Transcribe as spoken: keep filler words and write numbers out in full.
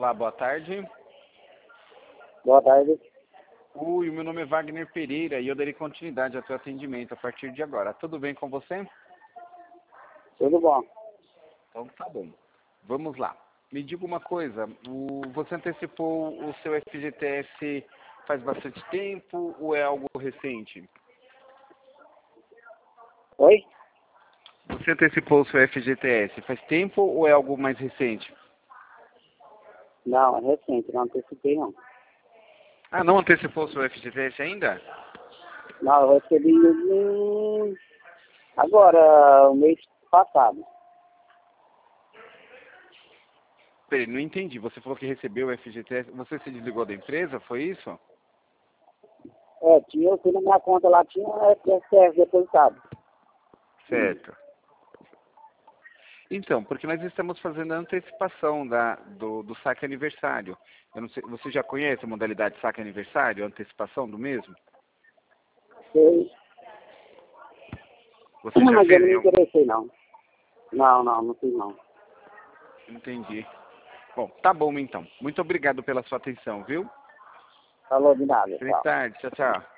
Olá, boa tarde. Boa tarde. Oi, meu nome é Wagner Pereira e eu darei continuidade ao seu atendimento a partir de agora. Tudo bem com você? Tudo bom. Então tá bom. Vamos lá. Me diga uma coisa, o, você antecipou o seu F G T S faz bastante tempo ou é algo recente? Oi? Você antecipou o seu F G T S faz tempo ou é algo mais recente? Não, é recente, não antecipei não. Ah, não antecipou o seu F G T S ainda? Não, eu recebi hum, agora, o mês passado. Peraí, não entendi. Você falou que recebeu o F G T S. Você se desligou da empresa, foi isso? É, tinha, eu fui na minha conta lá, tinha F S S depositado. Certo. Então, porque nós estamos fazendo a antecipação da, do, do saque aniversário. Eu não sei, você já conhece a modalidade saque aniversário, a antecipação do mesmo? Sei. Você já Mas eu fez não em me algum... interessei não. Não, não, não fiz não. Entendi. Bom, tá bom então. Muito obrigado pela sua atenção, viu? Falou de nada, Feliz tchau. tarde. Tchau, tchau.